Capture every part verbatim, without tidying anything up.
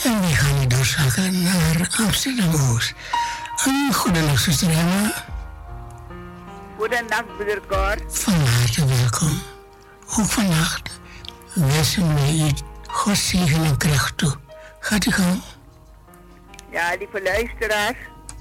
En we gaan nu doorzakken naar Amsterdam-Oost. Een goedendag, zuster Emma. Goedendag, broeder Cor. Van harte welkom. Ook vannacht wensen wij u Gods zegen en kracht toe. Gaat u gang. Ja, lieve luisteraars.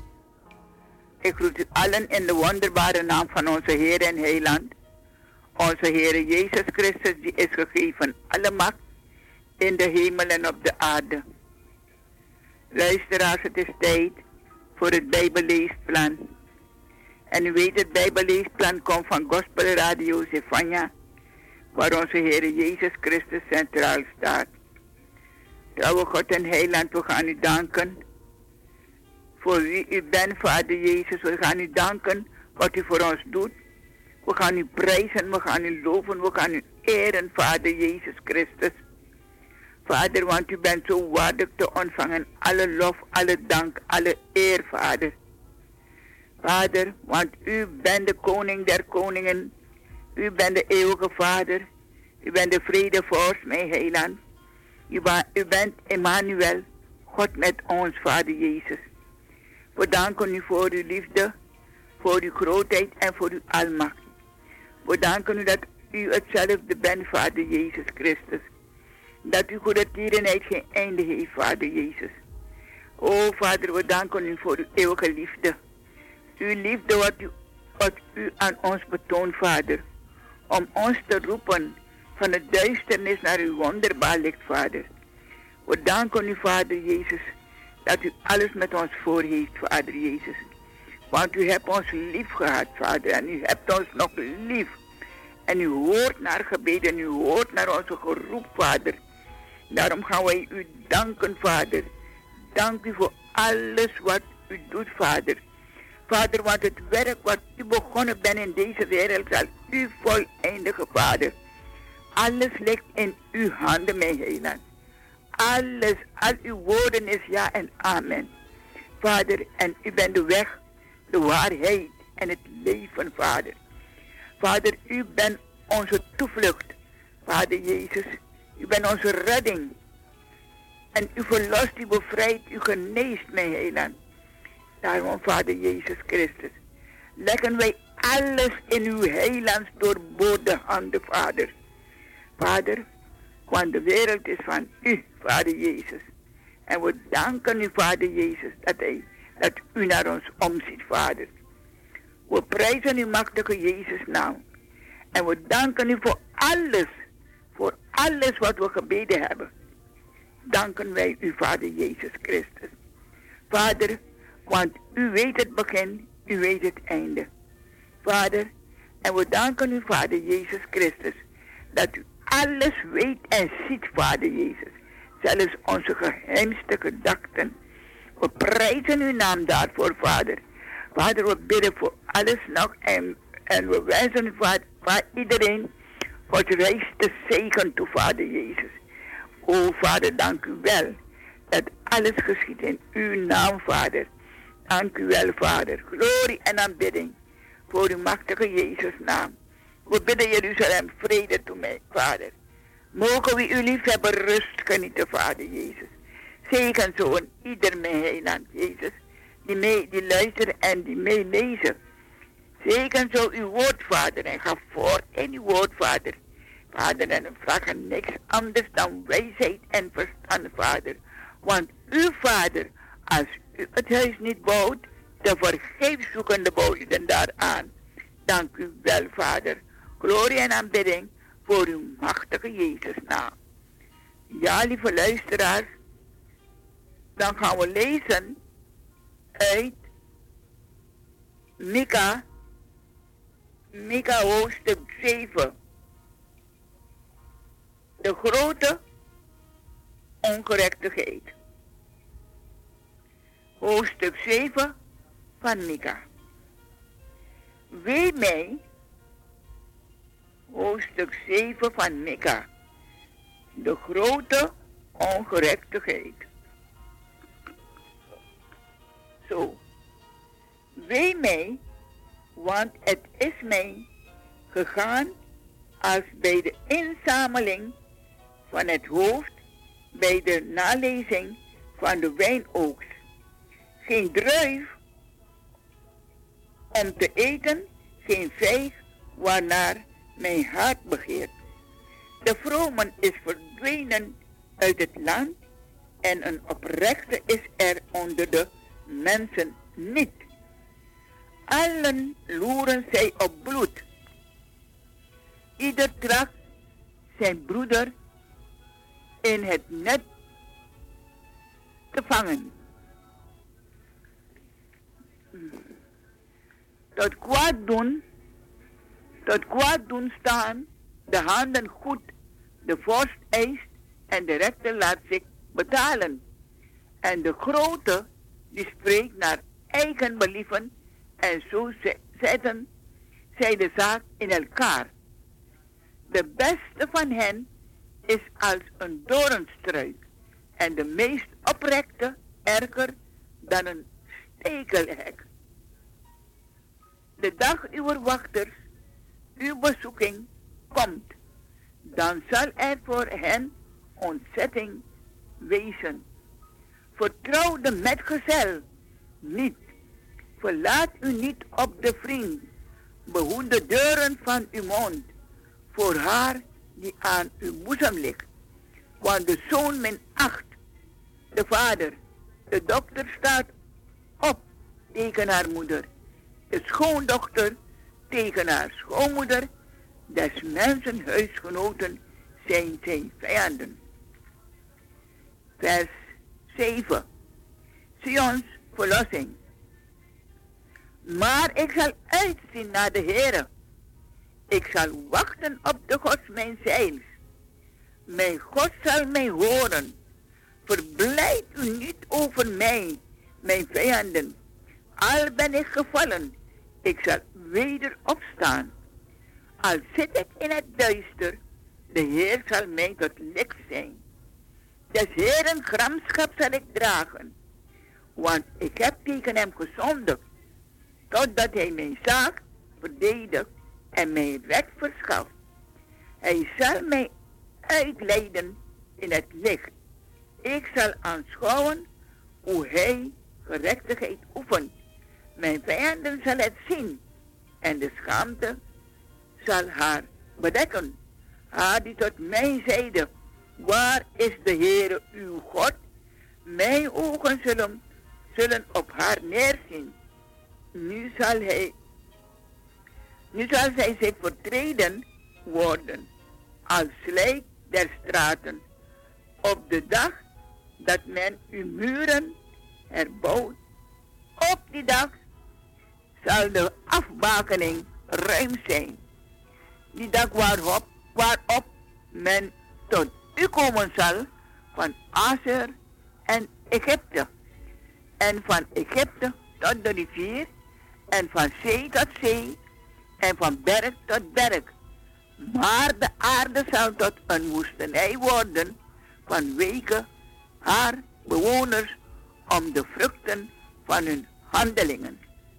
Ik groet u allen in de wonderbare naam van onze Heer en Heiland. Onze Heer Jezus Christus, die is gegeven alle macht in de hemel en op de aarde. Luisteraars, het is tijd voor het Bijbelleesplan. En u weet, het Bijbelleesplan komt van Gospel Radio Zefania, waar onze Heer Jezus Christus centraal staat. Trouwe God en Heiland, we gaan u danken voor wie u bent, Vader Jezus. We gaan u danken wat u voor ons doet. We gaan u prijzen, we gaan u loven, we gaan u eren, Vader Jezus Christus. Vader, want u bent zo waardig te ontvangen. Alle lof, alle dank, alle eer, Vader. Vader, want u bent de koning der koningen. U bent de eeuwige Vader. U bent de vredevorst, mijn heiland. U, u bent Emmanuel, God met ons, Vader Jezus. We danken u voor uw liefde, voor uw grootheid en voor uw almacht. We danken u dat u hetzelfde bent, Vader Jezus Christus. Dat uw goede tierenheid geen einde heeft, Vader Jezus. O Vader, we danken u voor uw eeuwige liefde. Uw liefde wat u, wat u aan ons betoont, Vader. Om ons te roepen van de duisternis naar uw wonderbaar licht, Vader. We danken u, Vader Jezus, dat u alles met ons voor heeft, Vader Jezus. Want u hebt ons lief gehad, Vader, en u hebt ons nog lief. En u hoort naar gebeden, en u hoort naar onze geroep, Vader. Daarom gaan wij u danken, Vader. Dank u voor alles wat u doet, Vader. Vader, want het werk wat u begonnen bent in deze wereld zal u voleindigen, Vader. Alles ligt in uw handen, mijn heiland. Alles, al uw woorden is ja en amen. Vader, en u bent de weg, de waarheid en het leven, Vader. Vader, u bent onze toevlucht, Vader Jezus. U bent onze redding. En u verlost, u bevrijdt, u geneest, mijn heiland. Daarom, Vader Jezus Christus, leggen wij alles in uw heilands doorboorde handen, Vader. Vader, want de wereld is van u, Vader Jezus. En we danken u, Vader Jezus, dat, hij, dat u naar ons omziet, Vader. We prijzen uw machtige Jezus naam. En we danken u voor alles, voor alles wat we gebeden hebben. Danken wij u, Vader Jezus Christus. Vader, want u weet het begin, u weet het einde. Vader, en we danken u, Vader Jezus Christus, dat u alles weet en ziet, Vader Jezus. Zelfs onze geheimste gedachten. We prijzen uw naam daarvoor, Vader. Vader, we bidden voor alles nog en, en we wijzen u, Vader, voor iedereen wat reis te zegen toe, Vader Jezus. O, Vader, dank u wel dat alles geschiet in uw naam, Vader. Dank u wel, Vader. Glorie en aanbidding voor uw machtige Jezus naam. We bidden Jeruzalem vrede toe mij, Vader. Mogen we uw liefhebben rust genieten, Vader Jezus. Zegen zo en ieder mijn heiland, Jezus, die, mee, die luisteren en die meelezen. Zegen zo uw woord, Vader, en ga voort in uw woord, Vader. Vader, en we vragen niks anders dan wijsheid en verstand, Vader. Want uw Vader, als u het huis niet bouwt, de vergeefs zoekende bouwt u dan daaraan. Dank u wel, Vader. Glorie en aanbidding voor uw machtige Jezus naam. Ja, lieve luisteraars, dan gaan we lezen uit Mika, Mika hoofdstuk zeven. De grote ongerechtigheid. Hoofdstuk zeven van Mika. Wee mij, hoofdstuk zeven van Mika. De grote ongerechtigheid. Zo. Wee mij, want het is mij gegaan als bij de inzameling van het hoofd, bij de nalezing van de wijnoogst. Geen druif om te eten, geen vijg waarnaar mijn hart begeert. De vrome is verdwenen uit het land en een oprechte is er onder de mensen niet. Allen loeren zij op bloed. Ieder tracht zijn broeder in het net te vangen. Tot kwaad doen, tot kwaad doen staan, de handen goed, de vorst eist en de rechter laat zich betalen. En de grote die spreekt naar eigen believen en zo zetten zij de zaak in elkaar. De beste van hen is als een doornstruik en de meest oprechte erger dan een stekelhek. De dag uw wachters, uw bezoeking komt, dan zal er voor hen ontzetting wezen. Vertrouw de metgezel niet. Verlaat u niet op de vriend. Behoed de deuren van uw mond voor haar die aan uw boezem ligt. Want de zoon minacht de vader. De dochter staat op tegen haar moeder. De schoondochter tegen haar schoonmoeder. Des mensen huisgenoten zijn zijn vijanden. Vers zeven. Sions verlossing. Maar ik zal uitzien naar de Heere. Ik zal wachten op de God mijn zeils. Mijn God zal mij horen. Verblijd u niet over mij, mijn vijanden. Al ben ik gevallen, ik zal weder opstaan. Al zit ik in het duister, de Heer zal mij tot licht zijn. Des Heeren gramschap zal ik dragen, want ik heb tegen hem gezondigd, totdat hij mijn zaak verdedigt en mij recht verschaft. Hij zal mij uitleiden in het licht. Ik zal aanschouwen hoe hij gerechtigheid oefent. Mijn vijanden zal het zien en de schaamte zal haar bedekken. Haar die tot mij zeide, waar is de Heere uw God? Mijn ogen zullen, zullen op haar neerzien. Nu zal hij, nu zal zij zich vertreden worden als slijk der straten. Op de dag dat men uw muren herbouwt, op die dag zal de afbakening ruim zijn. Die dag waarop, waarop men tot u komen zal van Aser en Egypte. En van Egypte tot de rivier en van zee tot zee en van berg tot berg. Maar de aarde zal tot een woestenij worden vanwege haar bewoners om de vruchten van hun handelingen.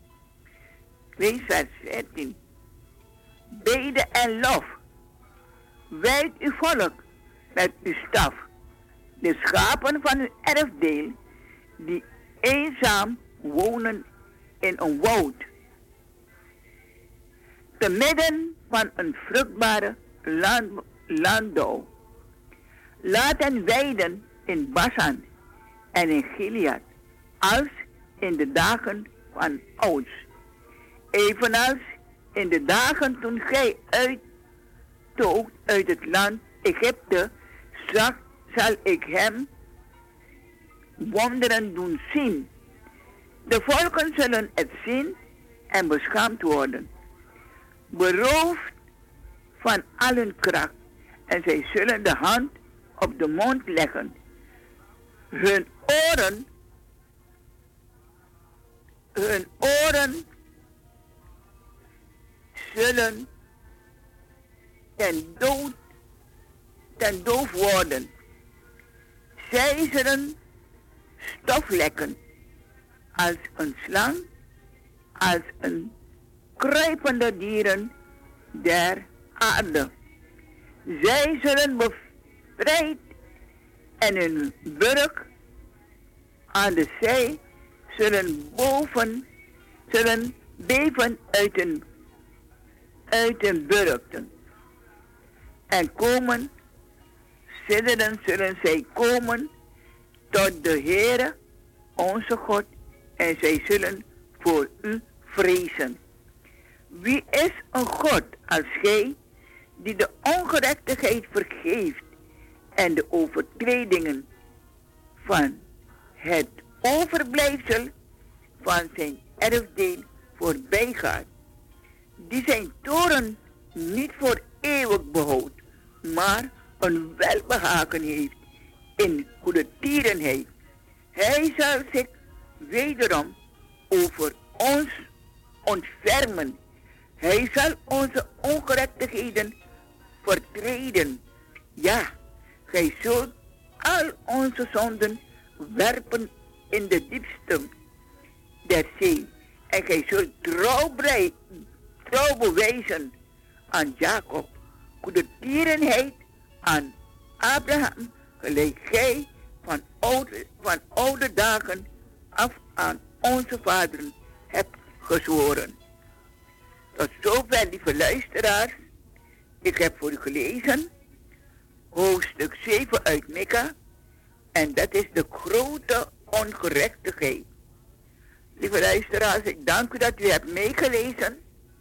Lees vers veertien. Bede en lof. Wijd uw volk met uw staf. De schapen van uw erfdeel die eenzaam wonen in een woud. Te midden van een vruchtbare land, landbouw. Laat hen weiden in Basan en in Gilead, als in de dagen van ouds. Evenals in de dagen toen gij uittoogt uit het land Egypte, zag, zal ik hem wonderen doen zien. De volken zullen het zien en beschaamd worden. Beroofd van al hun kracht. En zij zullen de hand op de mond leggen. Hun oren, hun oren zullen ten dood, ten doof worden. Zij zullen stof lekken als een slang, als een kruipende dieren der aarde. Zij zullen bevrijd en hun burg aan de zij zullen boven, zullen beven uit hun, uit hun burchten. En komen, sidderen zullen zij komen tot de Heere, onze God, en zij zullen voor u vrezen. Wie is een God als gij, die de ongerechtigheid vergeeft en de overtredingen van het overblijfsel van zijn erfdeel voorbij gaat, die zijn toren niet voor eeuwig behoudt, maar een welbehagen heeft in goede tierenheid. Hij zal zich wederom over ons ontfermen. Hij zal onze ongerechtigheden vertreden. Ja, gij zult al onze zonden werpen in de diepste der zee. En gij zult trouw, brei, trouw bewijzen aan Jacob, goede tierenheid aan Abraham, gelijk gij van oude, van oude dagen af aan onze vaderen hebt gezworen. Tot zover, lieve luisteraars. Ik heb voor u gelezen hoofdstuk zeven uit Mika. En dat is de grote ongerechtigheid. Lieve luisteraars, ik dank u dat u hebt meegelezen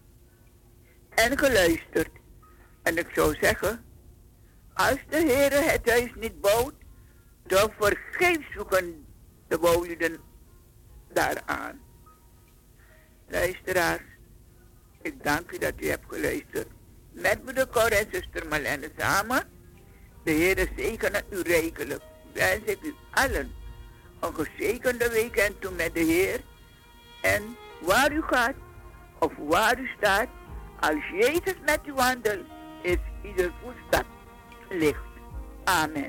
en geluisterd. En ik zou zeggen, als de Heere het huis niet bouwt, dan vergeefs zoeken de bouwlieden daaraan. Luisteraars, ik dank u dat u hebt geluisterd. Met moeder Cor en zuster Marlene samen. De Heere zegene u rijkelijk. Wens ik u allen een gezegende weekend toe met de Heer. En waar u gaat of waar u staat, als Jezus met u wandelt, is ieder voetstap licht. Amen.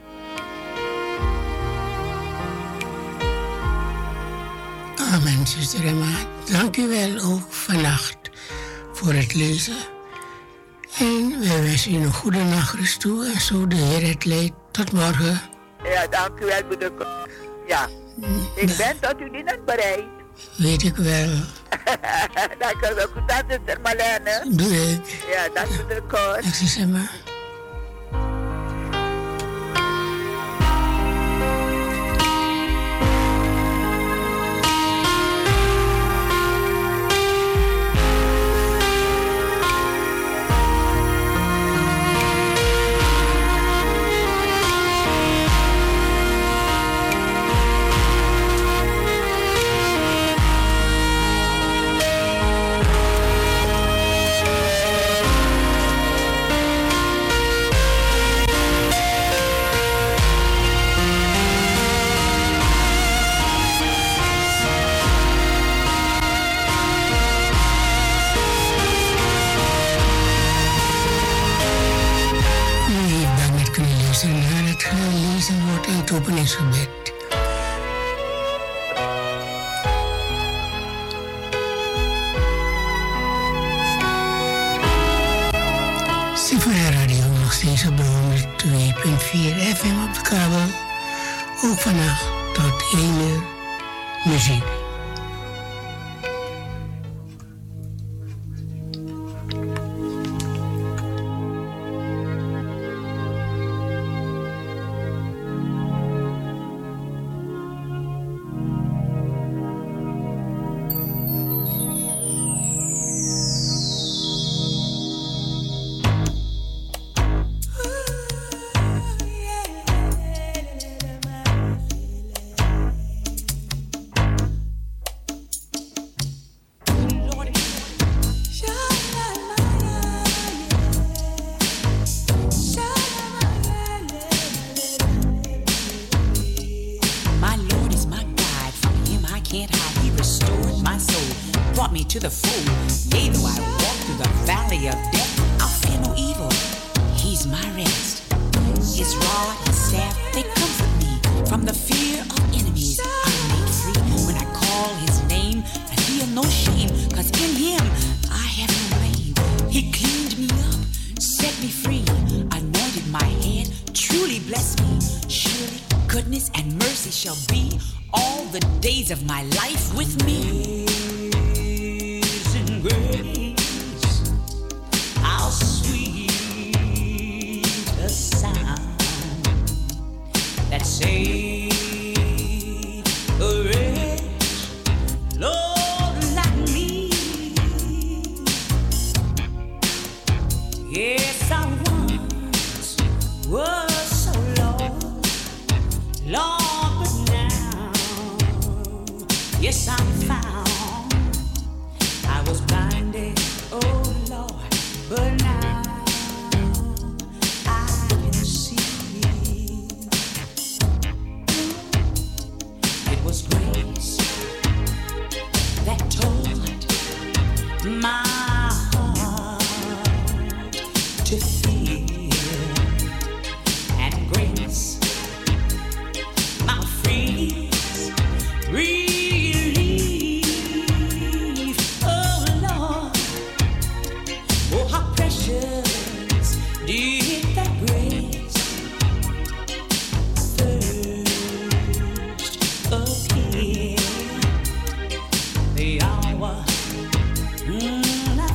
Amen, zuster Emma. Dank u wel ook vannacht voor het lezen. En wij wensen u een goede nachtrust toe en zo de Heer het leidt. Tot morgen. Ja, dank u wel, moeder. Ja, ik ben tot uw dienst bereid. Weet ik wel. Dank u wel, goed aan zuster Marlene. Doe ik. Ja, dank u moeder Cor. Dank zuster Emma. Openingsgebed. Symfonie Radio nog steeds op de honderdtwee komma vier F M op de kabel. Ook vannacht tot één uur muziek. Truly bless me. Surely goodness and mercy shall be all the days of my life with me. Amazing grace, how sweet the sound that saved a wretch, Lord, like me. Yes, I once was so lost, Lord, but now, yes, I'm found. I was blinded, oh Lord, but now I can see. It was grace that told my heart to feel, and grace my fears relief. Oh Lord, oh how precious did that grace first appear. The hour mm, I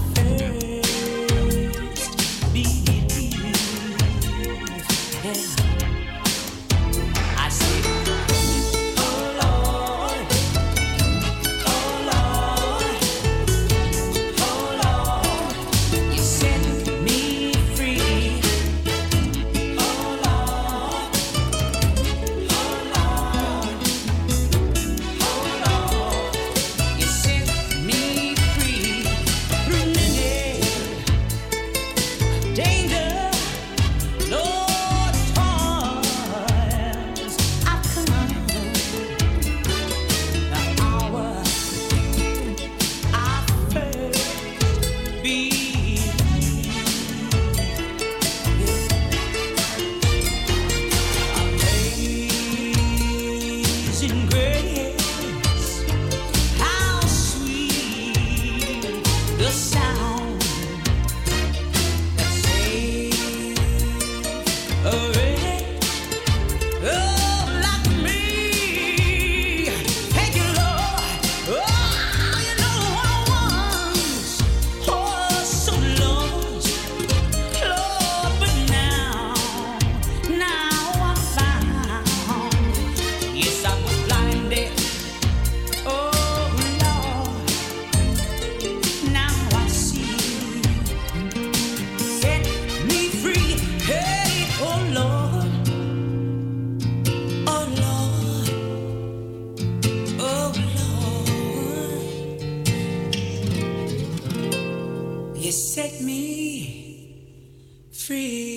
first believed. Yeah. I said, oh Lord, oh Lord, oh Lord, you set me free. Oh Lord, oh Lord, oh Lord, you set me free. Through many danger, Lord, toils I've come. The hour I first believed. Amazing grace, how sweet the sound that saved a wretch, oh, like me. Thank you, Lord. Oh, you know I was oh so lost, Lord, but now, now I'm found. Yes, I was blinded. Oh Lord, now I see. Set me free. Hey, oh Lord, oh Lord, oh Lord, you set me free.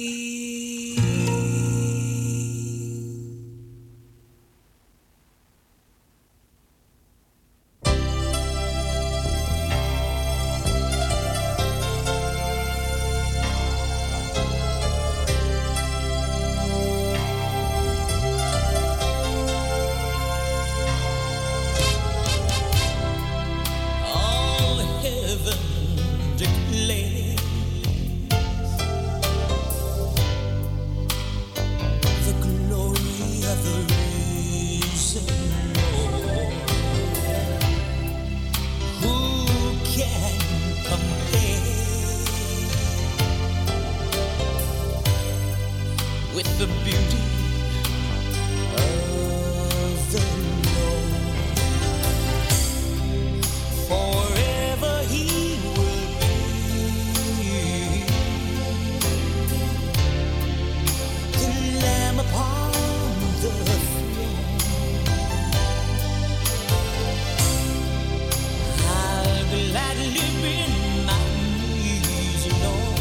All heaven declares the glory of the risen Lord. Who can compare with the beauty of the Lord? Forever He will be the Lamb upon the throne. I'll gladly bend my knees, Lord,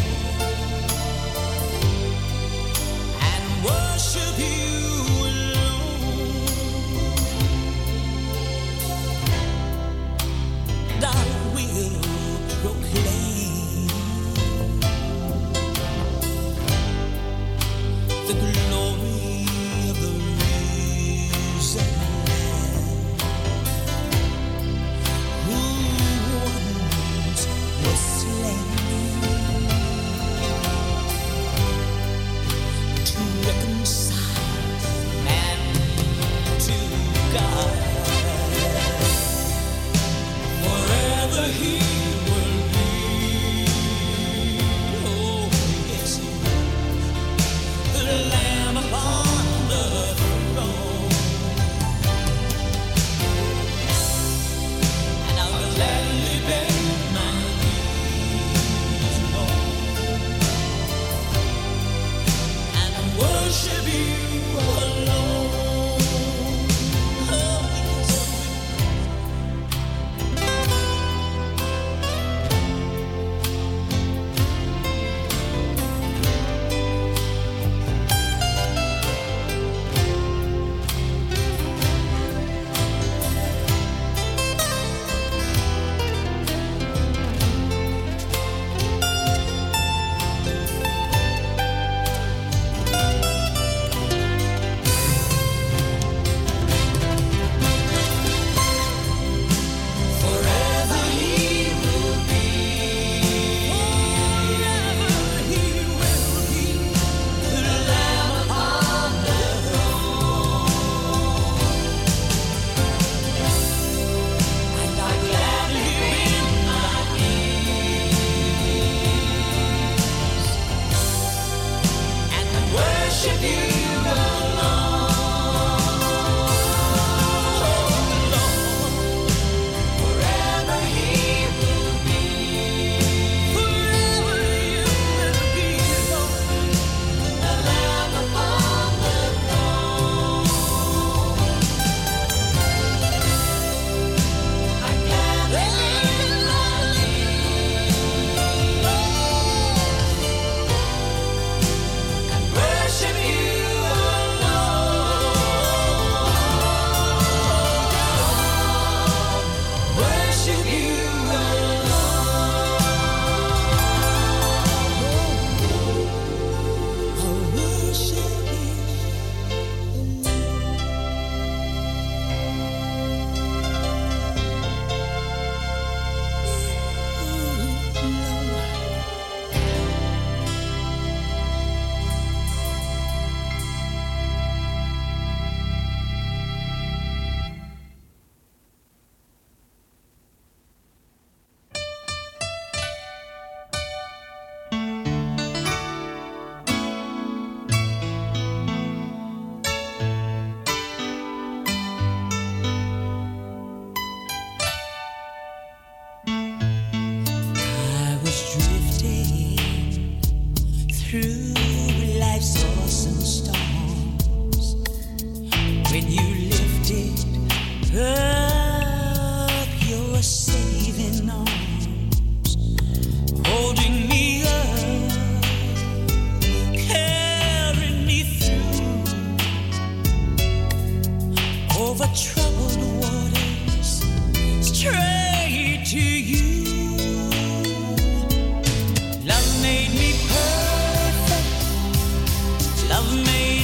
and worship You alone. I will proclaim the glory of the risen Lamb, who once was slain to reconcile man to God.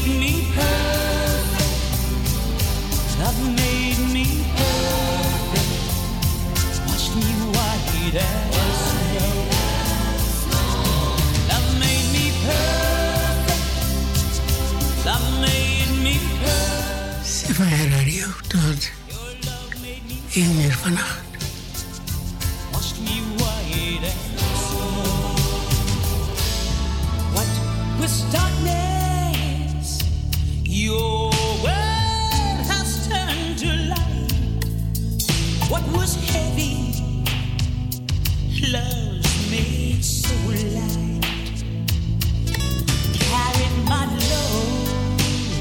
made me perfect. Love made me perfect. Watch me white as snow. Love made me perfect. Love made me perfect. Sefaya Radio tot één uur vannacht. Watch me white as snow. What was darkness? Your world has turned to light. What was heavy? Love's made so light. Carried my load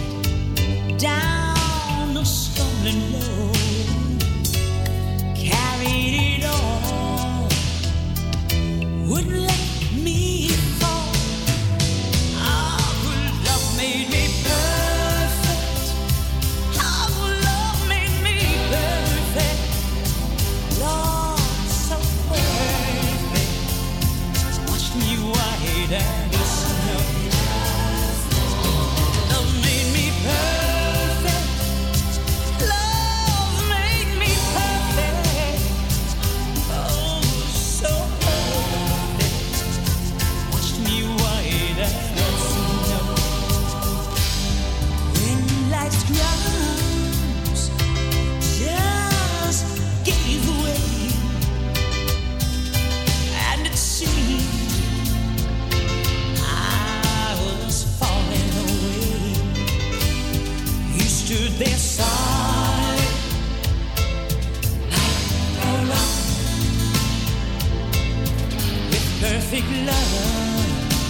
down the stumbling road. Carried it all. Wouldn't let me fall. Oh, love made me perfect. Oh, love made me perfect. Lord, so perfect. Watch me white as snow. Love made me perfect. Love made me perfect. Oh, so perfect. Watch me white as snow. When life's grounds just gave way, and it seemed I was falling away. You stood there solid like a rock with perfect love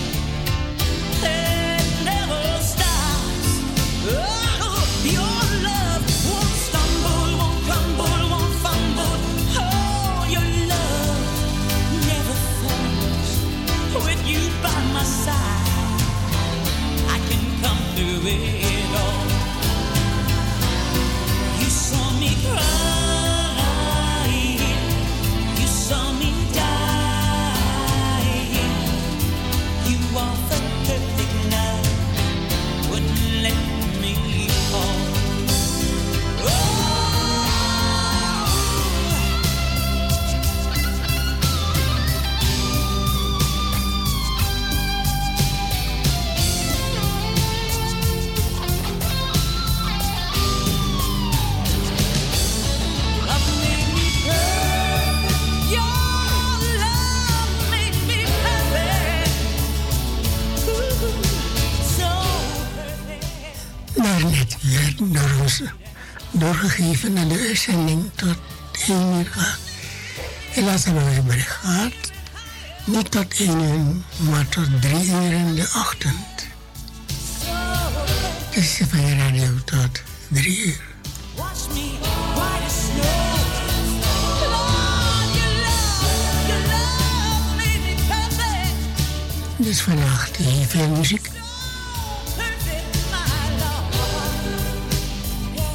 that never stops. Oh, your love won't stumble, won't crumble, won't fumble. Oh, your love never falls. With you by my side, I can come through it all. You saw me crying, you saw me dying. You offered perfect love, wouldn't let me fall. Oh, love made me perfect. Your love made me perfect. Ooh, so perfect. Daarnet werd door ons doorgegeven aan de uitzending tot één uur gaat. Helaas hebben we het bericht gehad. Niet tot één uur, maar tot drie uur in de ochtend. Het is van je radio tot drie uur. Watch me white as snow. Lord, your love, your love made me perfect. Dus vannacht heel veel muziek. Perfect, my Lord. Yeah.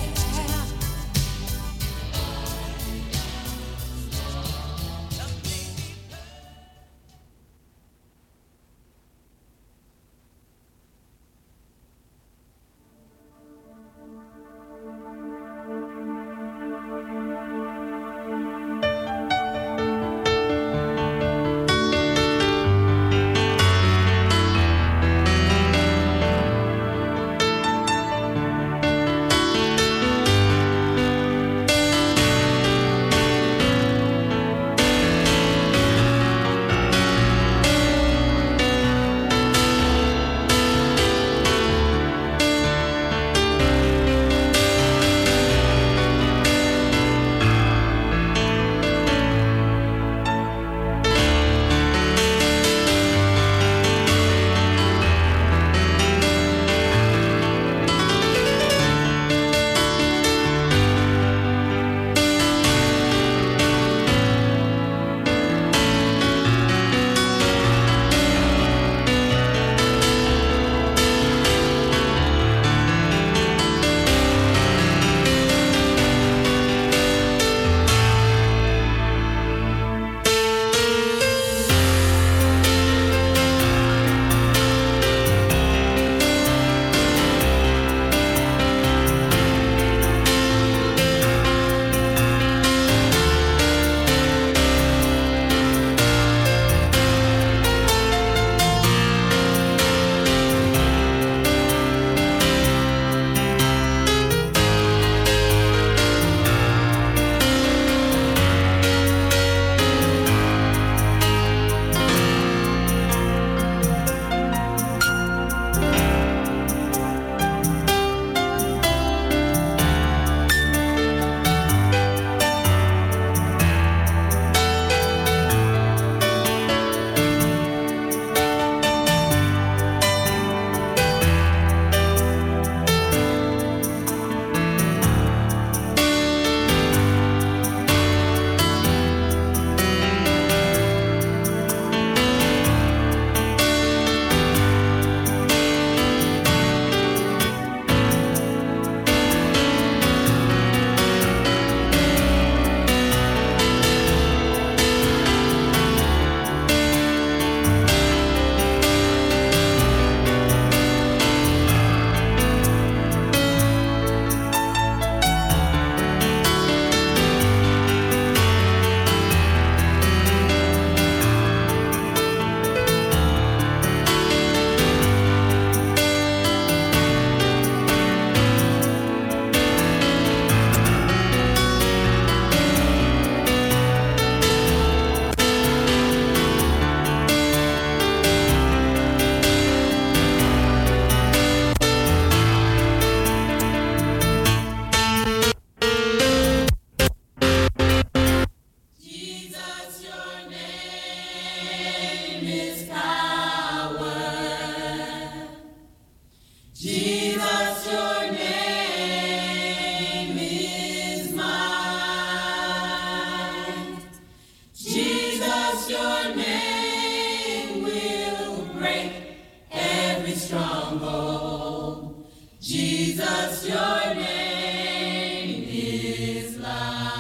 Jesus, your name is life.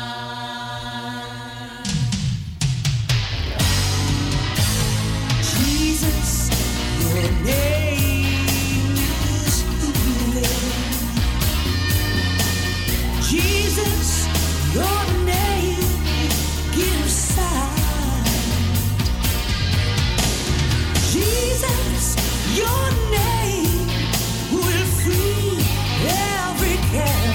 Jesus, your name is healing. Jesus, your name gives sight. Jesus, your name will free every care.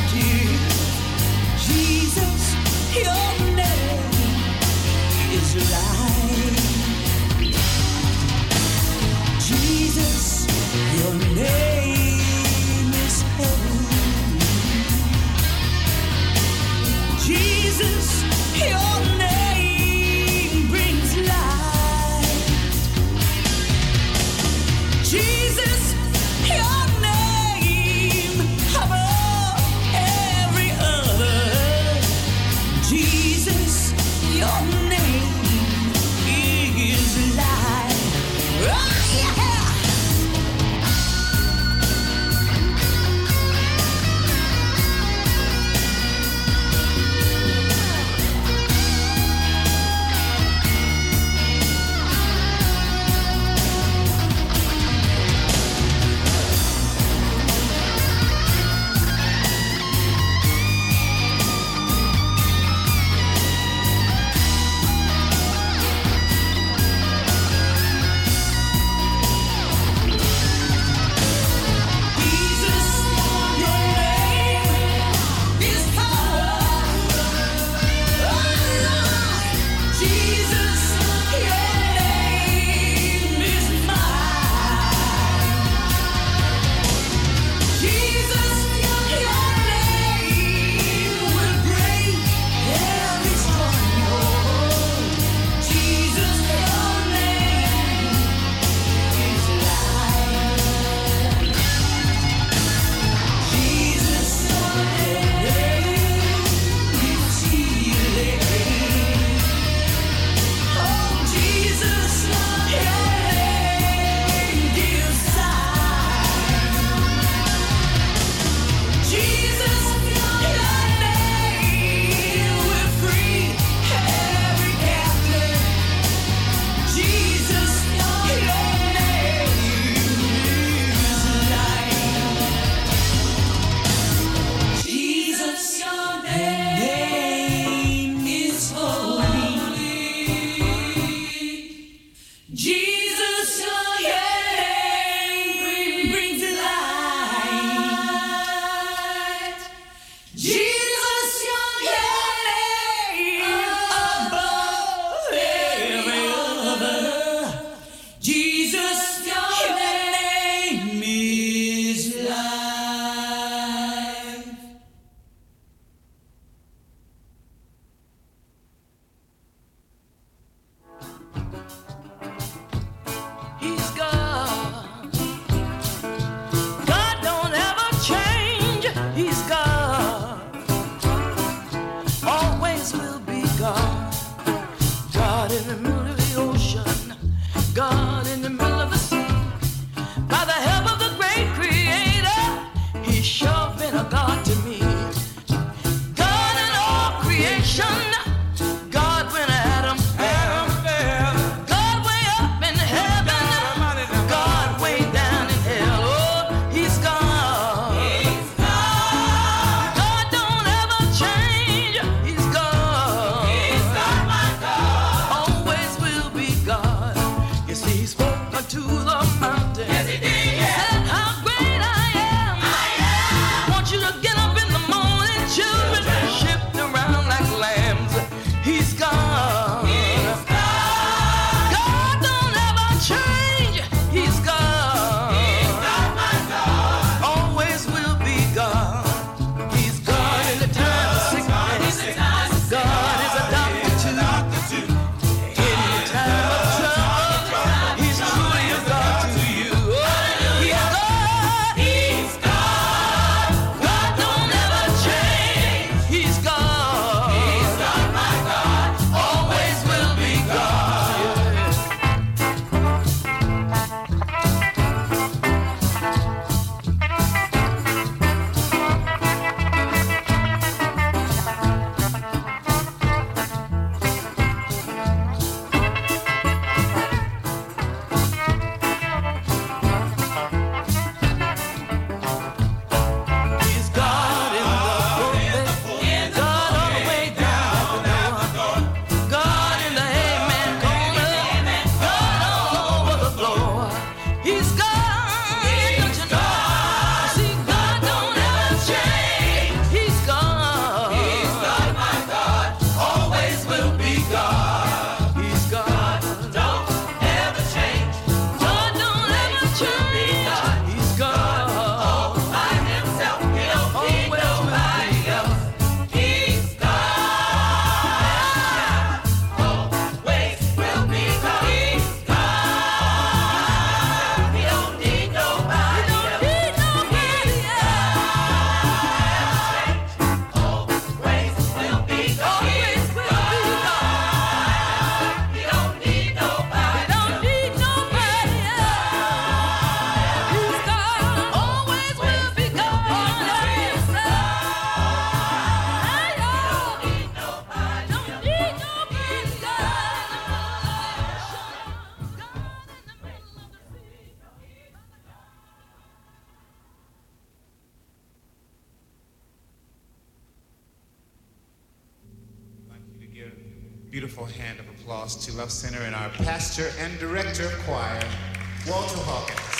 beautiful hand of applause to Love Center and our pastor and director of choir, Walter Hawkins.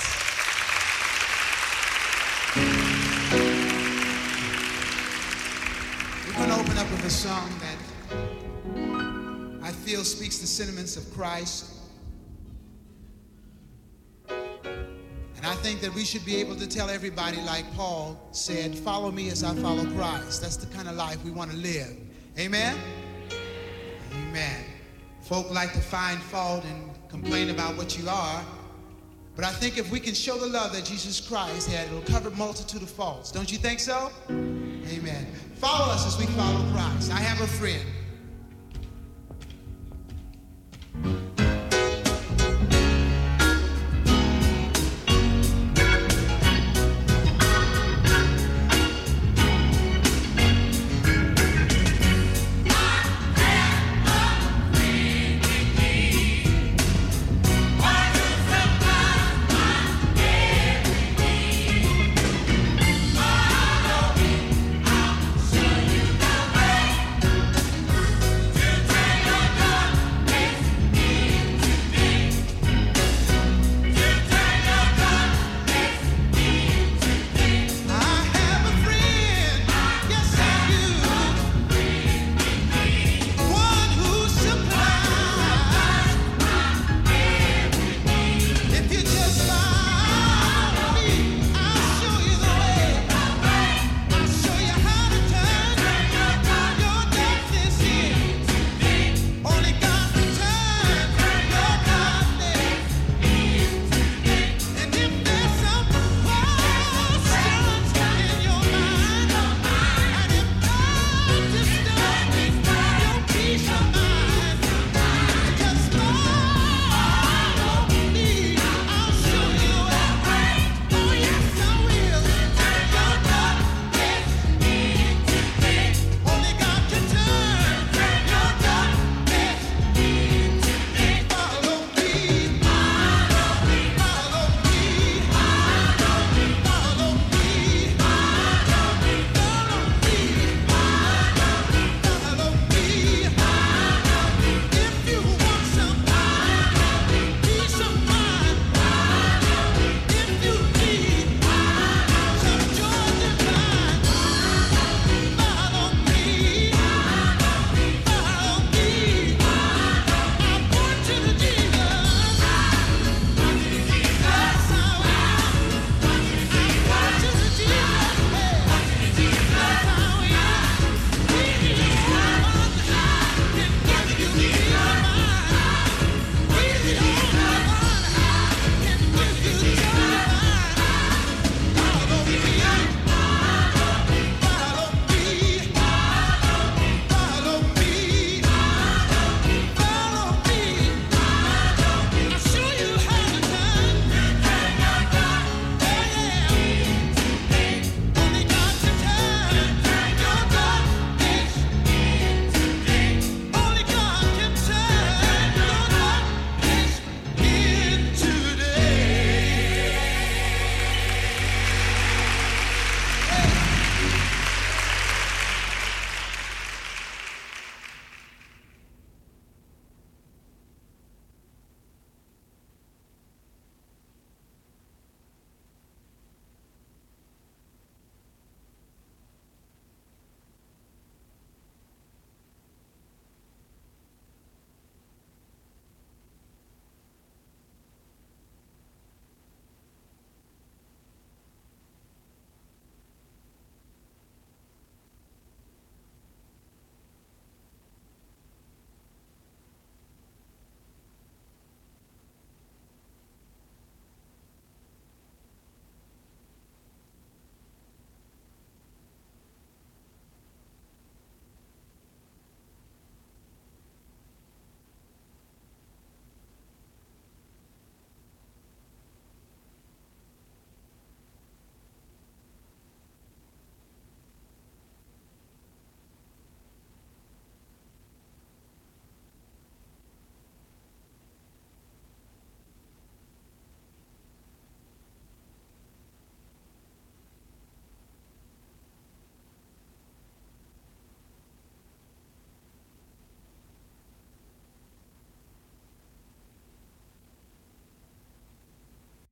We're going to open up with a song that I feel speaks the sentiments of Christ. And I think that we should be able to tell everybody, like Paul said, follow me as I follow Christ. That's the kind of life we want to live. Amen? Amen. Folk like to find fault and complain about what you are. But I think if we can show the love that Jesus Christ had, it'll cover a multitude of faults. Don't you think so? Amen. Follow us as we follow Christ. I have a friend.